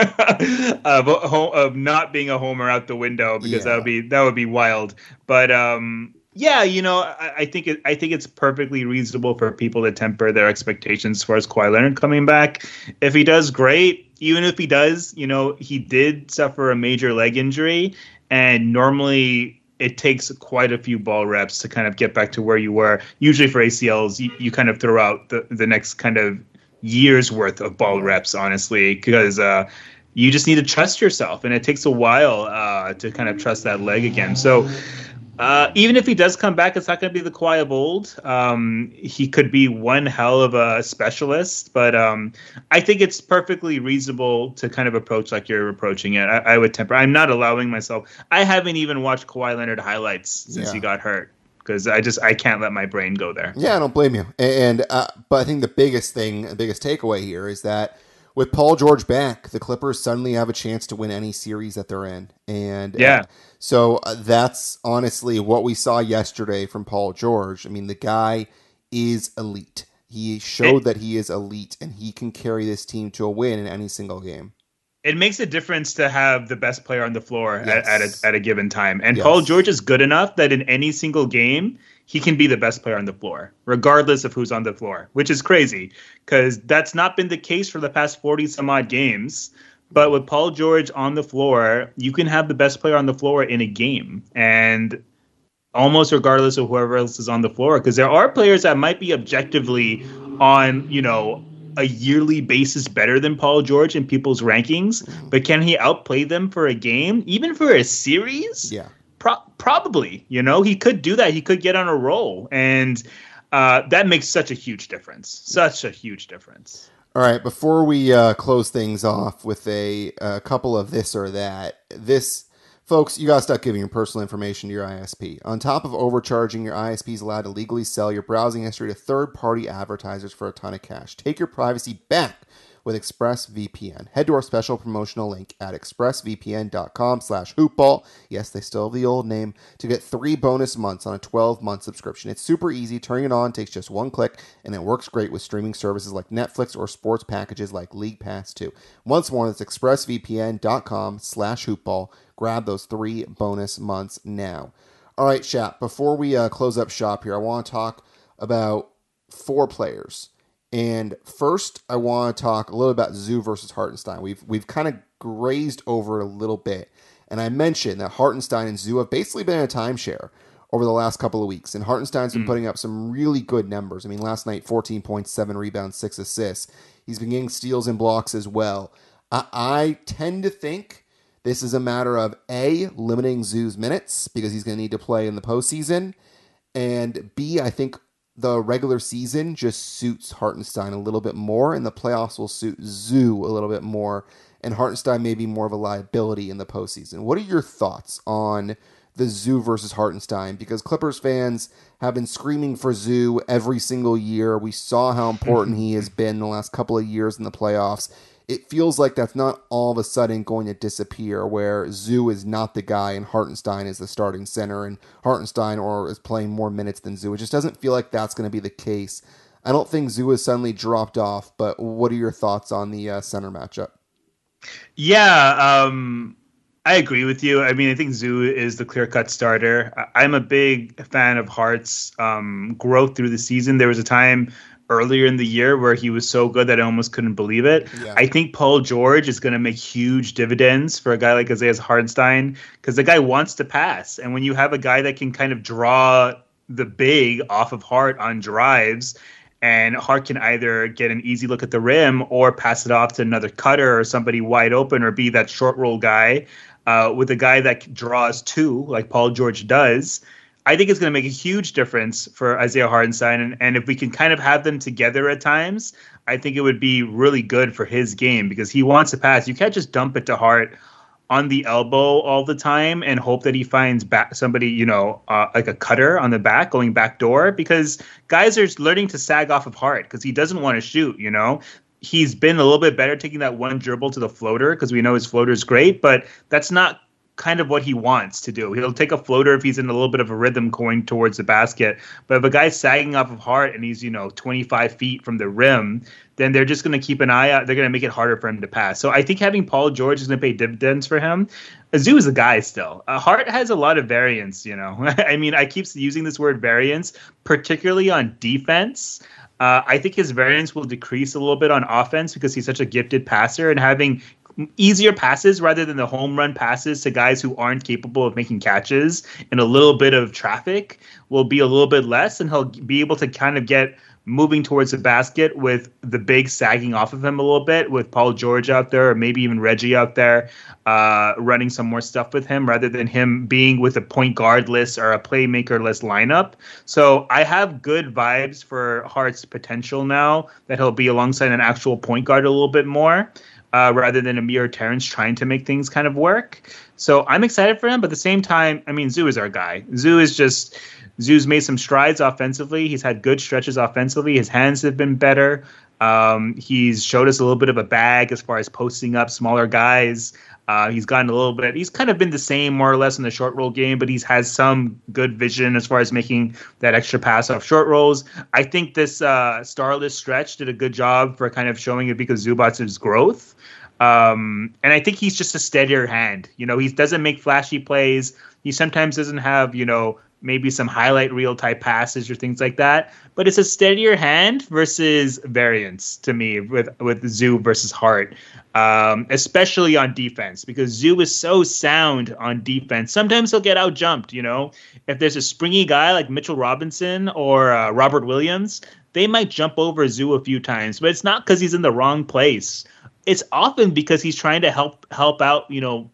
of, of not being a homer out the window, because yeah. that would be that would be wild. But um, yeah, you know, I, I think it, I think it's perfectly reasonable for people to temper their expectations as far as Kawhi Leonard coming back. If he does, great. Even if he does, you know, he did suffer a major leg injury, and normally it takes quite a few ball reps to kind of get back to where you were. Usually for A C Ls, you, you kind of throw out the, the next kind of year's worth of ball reps, honestly, because uh, you just need to trust yourself. And it takes a while uh, to kind of trust that leg again. So uh, even if he does come back, it's not going to be the Kawhi of old. Um, he could be one hell of a specialist, but um, I think it's perfectly reasonable to kind of approach like you're approaching it. I, I would temper. I'm not allowing myself. I haven't even watched Kawhi Leonard highlights since yeah. he got hurt, because I just I can't let my brain go there. Yeah, I don't blame you. And uh, but I think the biggest thing, the biggest takeaway here is that with Paul George back, the Clippers suddenly have a chance to win any series that they're in. And yeah. Uh, so uh, that's honestly what we saw yesterday from Paul George. I mean, the guy is elite. He showed it, that he is elite, and he can carry this team to a win in any single game. It makes a difference to have the best player on the floor yes. at, at, a, at a given time. And yes. Paul George is good enough that in any single game, he can be the best player on the floor, regardless of who's on the floor, which is crazy because that's not been the case for the past forty some odd games. But with Paul George on the floor, you can have the best player on the floor in a game, and almost regardless of whoever else is on the floor, because there are players that might be objectively on, you know, a yearly basis better than Paul George in people's rankings, but can he outplay them for a game, even for a series? Yeah, Pro- probably. You know, he could do that. He could get on a roll, and uh, that makes such a huge difference. Such a huge difference. All right, before we uh, close things off with a, a couple of this or that, this, folks, you got to stop giving your personal information to your I S P. On top of overcharging, your I S P is allowed to legally sell your browsing history to third-party advertisers for a ton of cash. Take your privacy back with ExpressVPN. Head to our special promotional link at expressvpn.com slash hoopball. Yes, they still have the old name, to get three bonus months on a twelve-month subscription. It's super easy. Turning it on takes just one click, and it works great with streaming services like Netflix or sports packages like League Pass two. Once more, that's expressvpn.com slash hoopball. Grab those three bonus months now. All right, Shap, before we uh, close up shop here, I want to talk about four players. And first, I want to talk a little about Zoo versus Hartenstein. We've we've kind of grazed over a little bit. And I mentioned that Hartenstein and Zoo have basically been in a timeshare over the last couple of weeks. And Hartenstein's been mm. putting up some really good numbers. I mean, last night, fourteen points, seven rebounds, six assists. He's been getting steals and blocks as well. I, I tend to think this is a matter of, A, limiting Zoo's minutes because he's going to need to play in the postseason. And B, I think the regular season just suits Hartenstein a little bit more, and the playoffs will suit Zoo a little bit more, and Hartenstein may be more of a liability in the postseason. What are your thoughts on the Zoo versus Hartenstein? Because Clippers fans have been screaming for Zoo every single year. We saw how important he has been the last couple of years in the playoffs. It feels like that's not all of a sudden going to disappear, where Zoo is not the guy and Hartenstein is the starting center, and Hartenstein or is playing more minutes than Zoo. It just doesn't feel like that's going to be the case. I don't think Zoo has suddenly dropped off, but what are your thoughts on the uh, center matchup? Yeah, um, I agree with you. I mean, I think Zoo is the clear-cut starter. I'm a big fan of Hart's um, growth through the season. There was a time earlier in the year where he was so good that I almost couldn't believe it. Yeah. I think Paul George is going to make huge dividends for a guy like Isaiah Hartenstein because the guy wants to pass. And when you have a guy that can kind of draw the big off of Hart on drives, and Hart can either get an easy look at the rim or pass it off to another cutter or somebody wide open or be that short roll guy uh, with a guy that draws two like Paul George does, I think it's going to make a huge difference for Isaiah Hartenstein. And, and if we can kind of have them together at times, I think it would be really good for his game because he wants to pass. You can't just dump it to Hart on the elbow all the time and hope that he finds back somebody, you know, uh, like a cutter on the back going back door, because guys are learning to sag off of Hart because he doesn't want to shoot, you know. He's been a little bit better taking that one dribble to the floater because we know his floater is great, but that's not kind of what he wants to do. He'll take a floater if he's in a little bit of a rhythm going towards the basket. But if a guy's sagging off of Hart and he's, you know, twenty-five feet from the rim, then they're just going to keep an eye out. They're going to make it harder for him to pass. So I think having Paul George is going to pay dividends for him. Zoo is a guy still. Uh, Hart has a lot of variance, you know. I mean, I keep using this word variance, particularly on defense. Uh, I think his variance will decrease a little bit on offense because he's such a gifted passer, and having easier passes rather than the home run passes to guys who aren't capable of making catches and a little bit of traffic will be a little bit less, and he'll be able to kind of get moving towards the basket with the big sagging off of him a little bit, with Paul George out there or maybe even Reggie out there uh, running some more stuff with him rather than him being with a point guard-less or a playmaker-less lineup. So I have good vibes for Hart's potential now that he'll be alongside an actual point guard a little bit more. Uh, rather than Amir Terrence trying to make things kind of work. So I'm excited for him, but at the same time, I mean, Zoo is our guy. Zoo is just, Zoo's made some strides offensively. He's had good stretches offensively. His hands have been better. Um, he's showed us a little bit of a bag as far as posting up smaller guys. Uh, he's gotten a little bit, he's kind of been the same more or less in the short roll game, but he's has some good vision as far as making that extra pass off short rolls. I think this uh, starless stretch did a good job for kind of showing it because Zubac's growth. Um, and I think he's just a steadier hand. You know, he doesn't make flashy plays. He sometimes doesn't have, you know, maybe some highlight reel type passes or things like that. But it's a steadier hand versus variance to me with, with Zoo versus Hart, um, especially on defense, because Zoo is so sound on defense. Sometimes he'll get out jumped, you know, if there's a springy guy like Mitchell Robinson or uh, Robert Williams, they might jump over Zoo a few times, but it's not because he's in the wrong place. It's often because he's trying to help help out, you know,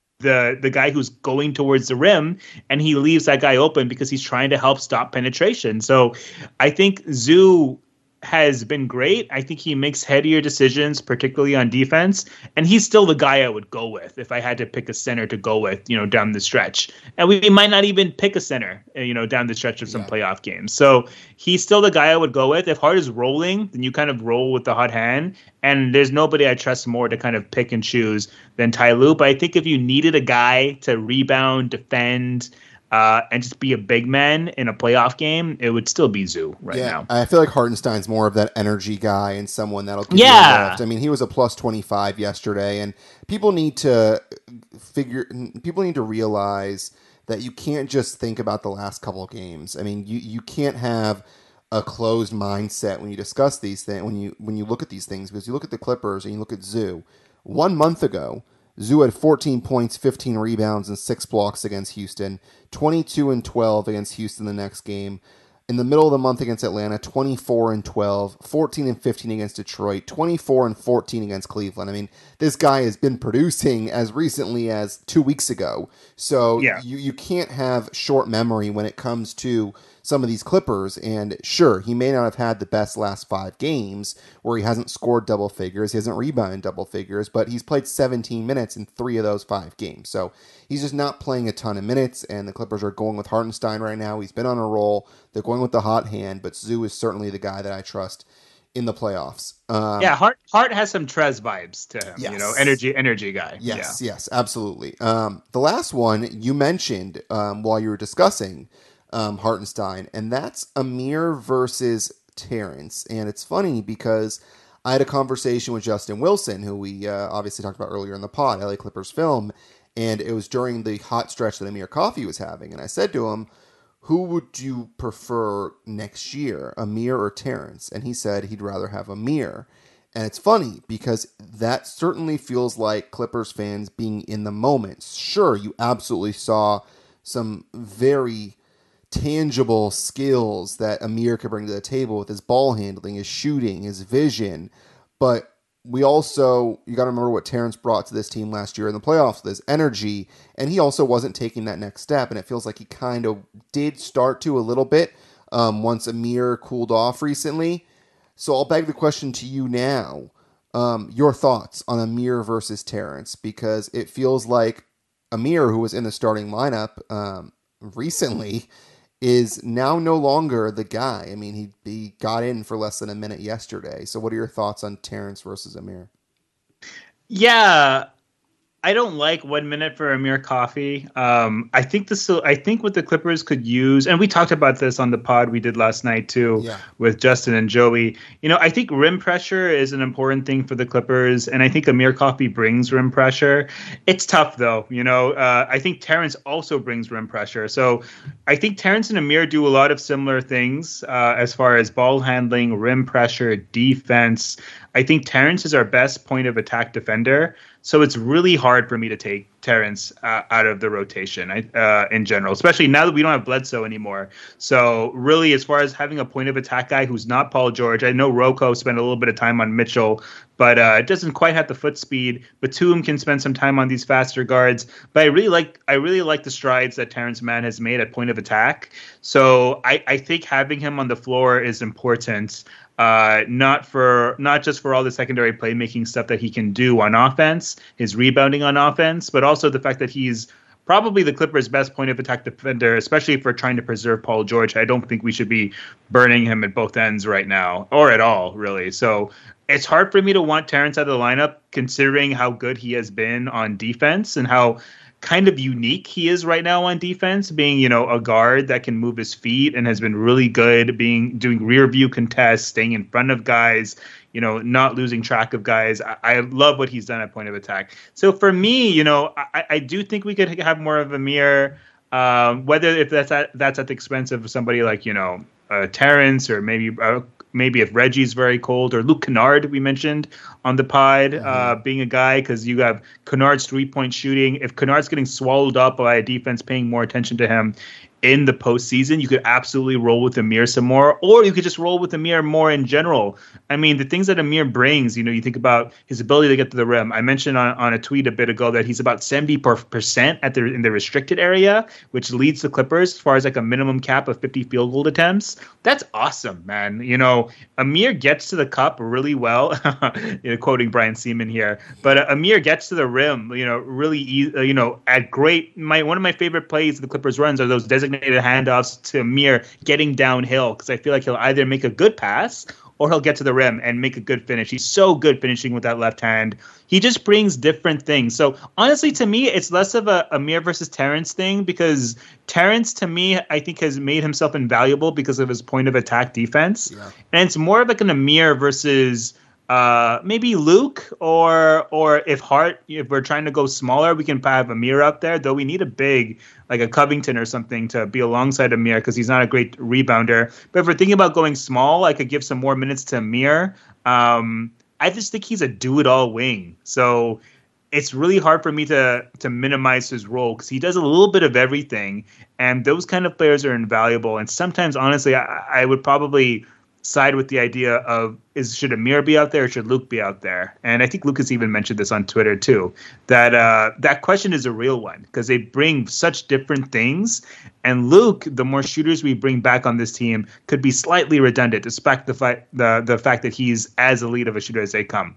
the the guy who's going towards the rim, and he leaves that guy open because he's trying to help stop penetration. So I think Zoo has been great. I think he makes headier decisions, particularly on defense, and he's still the guy I would go with if I had to pick a center to go with, you know, down the stretch. And we might not even pick a center, you know, down the stretch of some yeah. playoff games. So he's still the guy I would go with. If Hart is rolling, then you kind of roll with the hot hand. And there's nobody I trust more to kind of pick and choose than Ty Lue. But I think if you needed a guy to rebound, defend, Uh, and just be a big man in a playoff game, it would still be Zoo right yeah, now. I feel like Hartenstein's more of that energy guy and someone that'll give yeah. you a lift. I mean, he was a plus twenty-five yesterday, and people need to figure, people need to realize that you can't just think about the last couple of games. I mean, you, you can't have a closed mindset when you discuss these things, when you when you look at these things, because you look at the Clippers and you look at Zoo. One month ago, Zoo had fourteen points, fifteen rebounds, and six blocks against Houston, twenty-two and twelve against Houston the next game. In the middle of the month against Atlanta, twenty-four and twelve, fourteen and fifteen against Detroit, twenty-four and fourteen against Cleveland. I mean, this guy has been producing as recently as two weeks ago. So yeah. you, you can't have short memory when it comes to some of these Clippers. And sure, he may not have had the best last five games where he hasn't scored double figures, he hasn't rebounded double figures, but he's played seventeen minutes in three of those five games. So he's just not playing a ton of minutes, and the Clippers are going with Hartenstein right now. He's been on a roll. They're going with the hot hand, but Zoo is certainly the guy that I trust in the playoffs. Um, yeah, Hart Hart has some Trez vibes to him. Yes. You know, energy energy guy. Yes, yeah. yes, absolutely. Um, the last one you mentioned um, while you were discussing um, Hartenstein, and that's Amir versus Terrence. And it's funny because I had a conversation with Justin Wilson, who we uh, obviously talked about earlier in the pod, L A Clippers Film, and it was during the hot stretch that Amir Coffey was having. And I said to him, who would you prefer next year, Amir or Terrence? And he said he'd rather have Amir. And it's funny because that certainly feels like Clippers fans being in the moment. Sure, you absolutely saw some very tangible skills that Amir could bring to the table with his ball handling, his shooting, his vision. But we also, you got to remember what Terrence brought to this team last year in the playoffs, this energy, and he also wasn't taking that next step, and it feels like he kind of did start to a little bit um, once Amir cooled off recently. So I'll beg the question to you now, um, your thoughts on Amir versus Terrence, because it feels like Amir, who was in the starting lineup um, recently, is now no longer the guy. I mean, he he got in for less than a minute yesterday. So what are your thoughts on Terrence versus Amir? Yeah, I don't like one minute for Amir Coffey. Um, I think this. I think what the Clippers could use, and we talked about this on the pod we did last night too, yeah. with Justin and Joey. You know, I think rim pressure is an important thing for the Clippers, and I think Amir Coffey brings rim pressure. It's tough though. You know, uh, I think Terrence also brings rim pressure. So I think Terrence and Amir do a lot of similar things uh, as far as ball handling, rim pressure, defense. I think Terrence is our best point of attack defender. So it's really hard for me to take Terrence uh, out of the rotation I, uh, in general, especially now that we don't have Bledsoe anymore. So really, as far as having a point of attack guy who's not Paul George, I know Rocco spent a little bit of time on Mitchell, but uh, it doesn't quite have the foot speed. Batum can spend some time on these faster guards, but I really like I really like the strides that Terrence Mann has made at point of attack. So I, I think having him on the floor is important. Uh, not for not just for all the secondary playmaking stuff that he can do on offense, his rebounding on offense, but also the fact that he's probably the Clippers' best point of attack defender, especially if we're trying to preserve Paul George. I don't think we should be burning him at both ends right now, or at all, really. So it's hard for me to want Terrence out of the lineup, considering how good he has been on defense and how kind of unique he is right now on defense, being, you know, a guard that can move his feet and has been really good being doing rear view contests, staying in front of guys, you know, not losing track of guys. I, I love what he's done at point of attack. So for me, you know, I, I do think we could have more of Amir. Um, whether if that's at, that's at the expense of somebody like, you know, uh, Terrence, or maybe uh, maybe if Reggie's very cold, or Luke Kennard, we mentioned on the pod, mm-hmm. uh, being a guy, because you have Kennard's three-point shooting. If Kennard's getting swallowed up by a defense paying more attention to him in the postseason, you could absolutely roll with Amir some more, or you could just roll with Amir more in general. I mean, the things that Amir brings, you know, you think about his ability to get to the rim. I mentioned on, on a tweet a bit ago that he's about seventy percent at the in the restricted area, which leads the Clippers as far as like a minimum cap of fifty field goal attempts. That's awesome, man. You know, Amir gets to the cup really well. You know, quoting Brian Seaman here, but uh, Amir gets to the rim, you know, really, e- uh, you know, at great. My one of my favorite plays the Clippers runs are those designated handoffs to Amir getting downhill, because I feel like he'll either make a good pass or he'll get to the rim and make a good finish. He's so good finishing with that left hand. He just brings different things. So honestly, to me, it's less of a Amir versus Terrence thing, because Terrence, to me, I think has made himself invaluable because of his point of attack defense. Yeah. And it's more of like an Amir versus Uh, maybe Luke, or or if Hart, if we're trying to go smaller, we can have Amir up there, though we need a big, like a Covington or something, to be alongside Amir, because he's not a great rebounder. But if we're thinking about going small, I could give some more minutes to Amir. Um, I just think he's a do-it-all wing. So it's really hard for me to to minimize his role, because he does a little bit of everything. And those kind of players are invaluable. And sometimes, honestly, I, I would probably side with the idea of, is should Amir be out there or should Luke be out there? And I think Luke has even mentioned this on Twitter too, that uh, that question is a real one, because they bring such different things. And Luke, the more shooters we bring back on this team, could be slightly redundant, despite the, fi- the, the fact that he's as elite of a shooter as they come.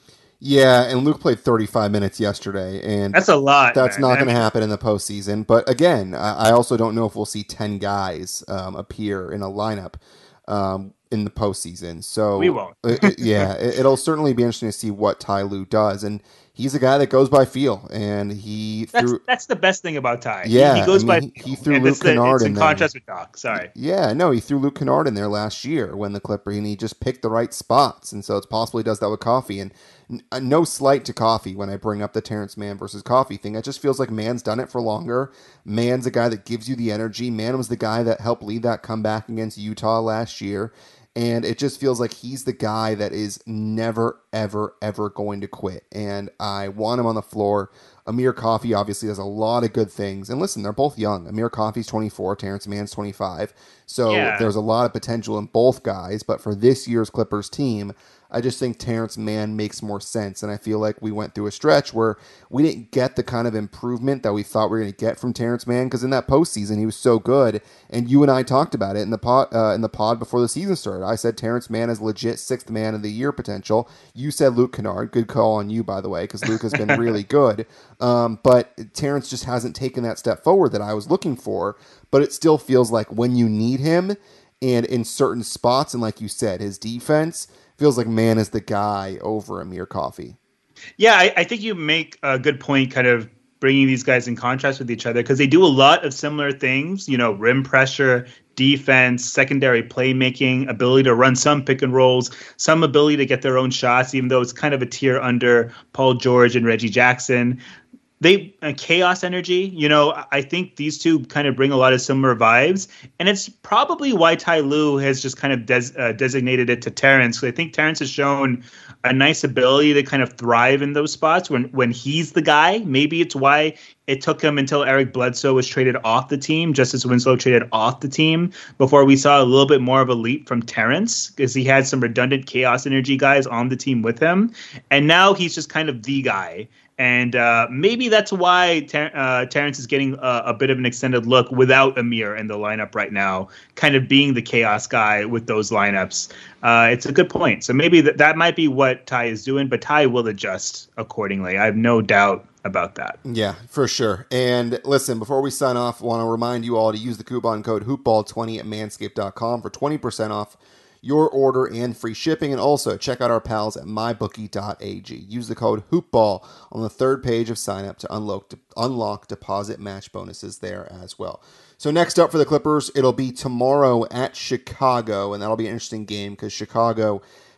Yeah, and Luke played thirty-five minutes yesterday, and that's a lot. That's man. not going to happen in the postseason. But again, I also don't know if we'll see ten guys um, appear in a lineup Um, in the postseason. So we won't. it, yeah, it, it'll certainly be interesting to see what Ty Lue does. And he's a guy that goes by feel, and he that's, threw. That's the best thing about Ty. Yeah, he, he goes I mean, by. He, he threw Luke Kennard the, in, in there. contrast with Doc. Sorry. Yeah, no, he threw Luke Kennard in there last year when the Clipper, and he just picked the right spots. And so it's possible he does that with Coffee. And no slight to Coffee when I bring up the Terrence Mann versus Coffee thing. It just feels like Mann's done it for longer. Mann's a guy that gives you the energy. Mann was the guy that helped lead that comeback against Utah last year. And it just feels like he's the guy that is never, ever, ever going to quit. And I want him on the floor. Amir Coffey obviously does a lot of good things. And listen, they're both young. Amir Coffey's twenty-four, Terrence Mann's twenty-five. So yeah. There's a lot of potential in both guys. But for this year's Clippers team, I just think Terrence Mann makes more sense. And I feel like we went through a stretch where we didn't get the kind of improvement that we thought we were going to get from Terrence Mann, because in that postseason, he was so good. And you and I talked about it in the pod, uh, in the pod before the season started. I said Terrence Mann is legit sixth man of the year potential. You said Luke Kennard. Good call on you, by the way, because Luke has been really good. Um, but Terrence just hasn't taken that step forward that I was looking for. But it still feels like when you need him, and in certain spots, and like you said, his defense, feels like Mann is the guy over Amir Coffey. Yeah, I, I think you make a good point, kind of bringing these guys in contrast with each other, because they do a lot of similar things, you know, rim pressure, defense, secondary playmaking, ability to run some pick and rolls, some ability to get their own shots, even though it's kind of a tier under Paul George and Reggie Jackson. They uh, chaos energy, you know, I think these two kind of bring a lot of similar vibes. And it's probably why Ty Lue has just kind of des- uh, designated it to Terrence. I think Terrence has shown a nice ability to kind of thrive in those spots when, when he's the guy. Maybe it's why it took him until Eric Bledsoe was traded off the team, Justice Winslow traded off the team, before we saw a little bit more of a leap from Terrence, because he had some redundant chaos energy guys on the team with him. And now he's just kind of the guy. And uh, maybe that's why Ter- uh, Terrence is getting a, a bit of an extended look without Amir in the lineup right now, kind of being the chaos guy with those lineups. Uh, it's a good point. So maybe th- that might be what Ty is doing, but Ty will adjust accordingly. I have no doubt about that. Yeah, for sure. And listen, before we sign off, I want to remind you all to use the coupon code hoopball twenty at manscaped dot com for twenty percent off your order and free shipping. And also check out our pals at my bookie dot a g. Use the code hoopball on the third page of sign up to unlock, to unlock deposit match bonuses there as well. So next up for the Clippers, it'll be tomorrow at Chicago, and that'll be an interesting game because Chicago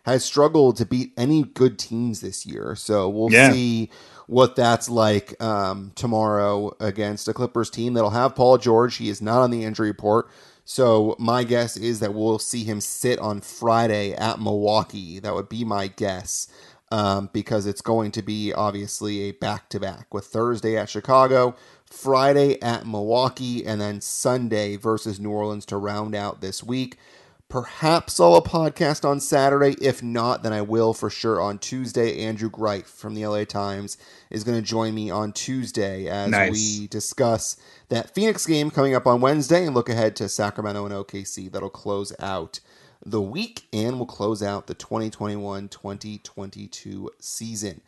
has struggled to beat any good teams this year. So we'll yeah. see what that's like um, tomorrow against a Clippers team that'll have Paul George. He is not on the injury report. So my guess is that we'll see him sit on Friday at Milwaukee. That would be my guess. Um, because it's going to be obviously a back-to-back with Thursday at Chicago, Friday at Milwaukee, and then Sunday versus New Orleans to round out this week. Perhaps I'll a podcast on Saturday. If not, then I will for sure on Tuesday. Andrew Greif from the L A Times is going to join me on Tuesday as nice. we discuss that Phoenix game coming up on Wednesday and look ahead to Sacramento and O K C. That'll close out the week and will close out the twenty twenty-one twenty twenty-two season.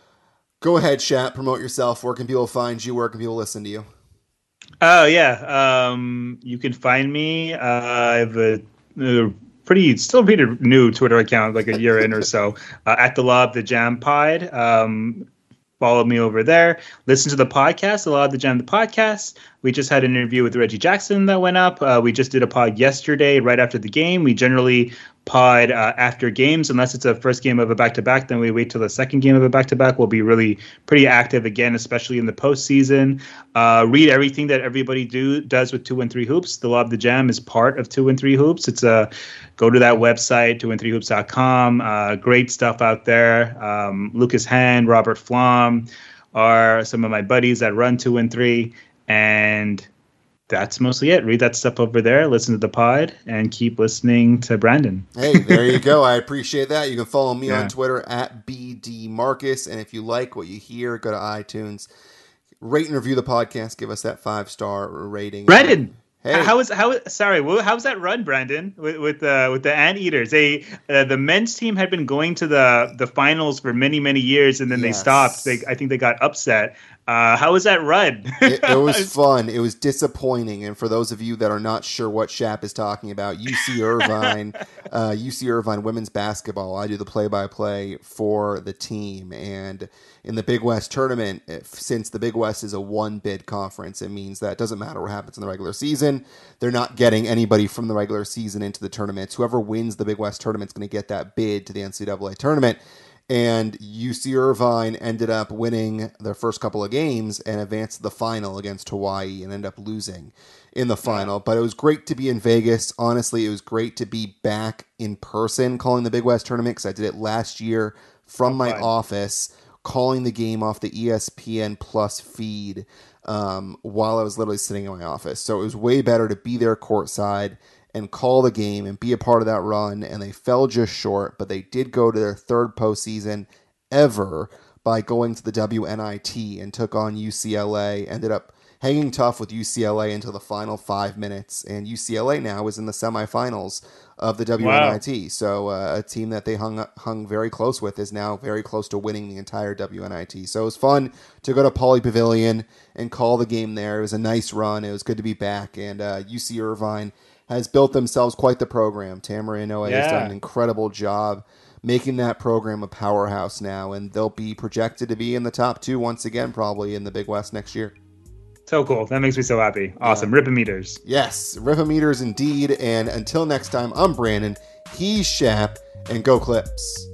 Go ahead, Shat. Promote yourself. Where can people find you? Where can people listen to you? Oh, yeah. Um, you can find me. Uh, I have a, a pretty, still pretty new Twitter account, like a year in or so, uh, at the Law of the Jam Pod. Um, follow me over there. Listen to the podcast, The Law of the Jam, the podcast. We just had an interview with Reggie Jackson that went up. Uh, we just did a pod yesterday, right after the game. We generally pod uh, after games, unless it's a first game of a back-to-back. Then we wait till the second game of a back-to-back. We'll be really pretty active again, especially in the postseason. Uh, read everything that everybody do does with two and three Hoops. The Law of the Jam is part of two and three Hoops. It's a go to that website, two and three hoops dot com. Uh, great stuff out there. Um, Lucas Hand, Robert Flom are some of my buddies that run two and three. And that's mostly it. Read that stuff over there, listen to the pod, and keep listening to Brandon. Hey, there you go. I appreciate that. You can follow me yeah. on Twitter at B D Marcus. And if you like what you hear, go to iTunes, rate and review the podcast, give us that five-star rating. Brandon! Hey. How is how? Sorry, how's that run, Brandon? With with uh, with the Anteaters, they uh, the men's team had been going to the the finals for many many years, and then yes. they stopped. They I think they got upset. Uh, how was that run? it, it was fun. It was disappointing, and for those of you that are not sure what Shap is talking about, U C Irvine, uh, U C Irvine women's basketball. I do the play-by-play for the team, and in the Big West tournament, if, since the Big West is a one-bid conference, it means that it doesn't matter what happens in the regular season. They're not getting anybody from the regular season into the tournaments. Whoever wins the Big West tournament is going to get that bid to the N C double A tournament. And U C Irvine ended up winning their first couple of games and advanced to the final against Hawaii and ended up losing in the final. But it was great to be in Vegas. Honestly, it was great to be back in person calling the Big West tournament because I did it last year from my fine. office, calling the game off the E S P N Plus feed um, while I was literally sitting in my office. So it was way better to be there courtside and call the game and be a part of that run, and they fell just short, but they did go to their third postseason ever by going to the W N I T and took on U C L A, ended up hanging tough with U C L A until the final five minutes, and U C L A now is in the semifinals of the W N I T, wow. so uh, a team that they hung hung very close with is now very close to winning the entire W N I T. So it was fun to go to Pauley Pavilion and call the game there. It was a nice run. It was good to be back, and uh, U C Irvine has built themselves quite the program. Tamara Inoue yeah. has done an incredible job making that program a powerhouse now, and they'll be projected to be in the top two once again, probably in the Big West next year. So cool. That makes me so happy. Awesome. Yeah. Rip-a-meters. Yes, Rip-a-meters indeed. And until next time, I'm Brandon. He's Shap, and go Clips.